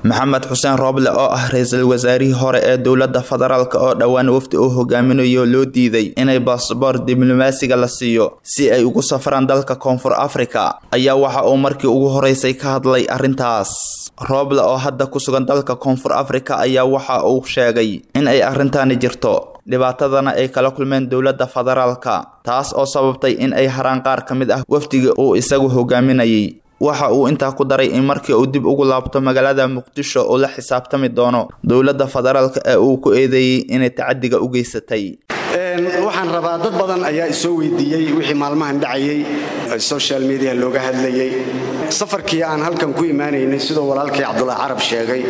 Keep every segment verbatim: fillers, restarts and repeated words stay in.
Maxamed Xuseen Rooble oo ah ra'iisul wasaarihii hore ee dowladda federaalka oo dhawaan wafdi uu hogaaminayo loo diiday inay baasaboor diblomaasiga la siiyo si ay ugu safraan dalka Koonfur Afrika ayaa waxa uu markii ugu horeysay ka hadlay arintaas. Rooble oo hadda ku sugan dalka Koonfur Afrika ayaa waxa uu sheegay in ay arrintaani jirto dhibaatadana ay kala kulmeen dowladda federaalka taas oo sababtay in ay haraan qaar kamid ah wafdiga uu isagu hogaaminayay. waxa uu intaa ku daray in markii uu dib ugu laabto magaalada Muqdisho oo la xisaabtami doono dowladda federaalka ee uu ku eedeeyay inay tacadiga u geysatay. een waxaan rabaa dad badan ayaa soo weydiiyay wixii maalmahan dhacayay social media looga hadlayay safarkii aan halkan ku iimaanaynay sidoo walaalkay Cabdullaahi Carab sheegay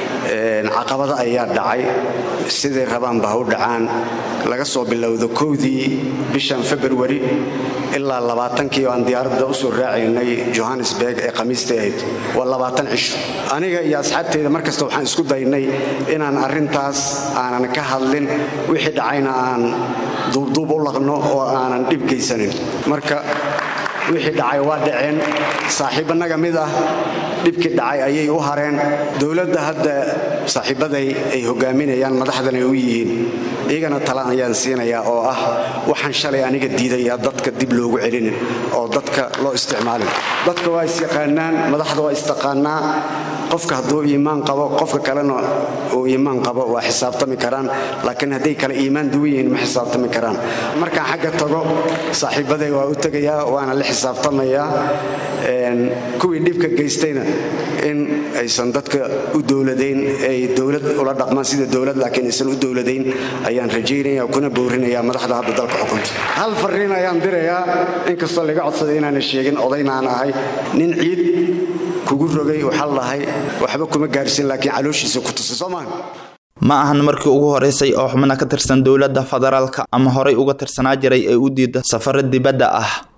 een caqabada ayaa dhacay sidii rabaan baa u dhacaan laga soo bilowdo kowdii bishan February ilaa labaatankii oo aan diyaaradda u soo raacaynay Johannesburg ee Khamiisteed waa labaatan cisho aniga iyo asxaabteyda markasta waxaan isku daynay inaan arintaas aanan ka hadlin wixii dhacayna aan duubduub u laqno oo aanan dhib geysanin marka wixii dhacay waa dhaceen saaxiibanaga mid ah dhibkii dhacay ayay u hareen dowladda hadda saaxiibaday ay hogaaminayaan madaxdana u yihiin iyagana talaan ayaan siinayaa oo ah waxaan shalay aniga diidaya dadka dib loogu celin oo dadka loo isticmaalin dadka waa isqaanaan madaxda waa istaqaanaa qofka haduu iimaan qabo qofka kalena oo iimaan qabo waa xisaabtami karaan laakiin haday kala iimaan duwayeen ma xisaabtami karaan marka xagga tago saaxiibaday waa u tagayaa waana la xisaabtamayaa een kuwii dhibka geystayna in aysan dadka u dowladeyn ay dowlad ula dhaqmaan sida dowlad laakiin aysan u dowladeyn ayaan rajaynayaa kuna boorinayaa madaxda hadda dalka xukunta hal fariin ayaan dirayaa in kastoo laga codsaday inaan sheegin odaynaan ahay nin ciid kugu rogay waxa lahay waxba kuma gaarsin laakiin calooshiisa ku tusay Soomaan ma ahan markii ugu horeysay oo xubnaha ka tirsan dowladda federaalka ama horay uga tirsanaa jiray ay u diido safar dibadda ah.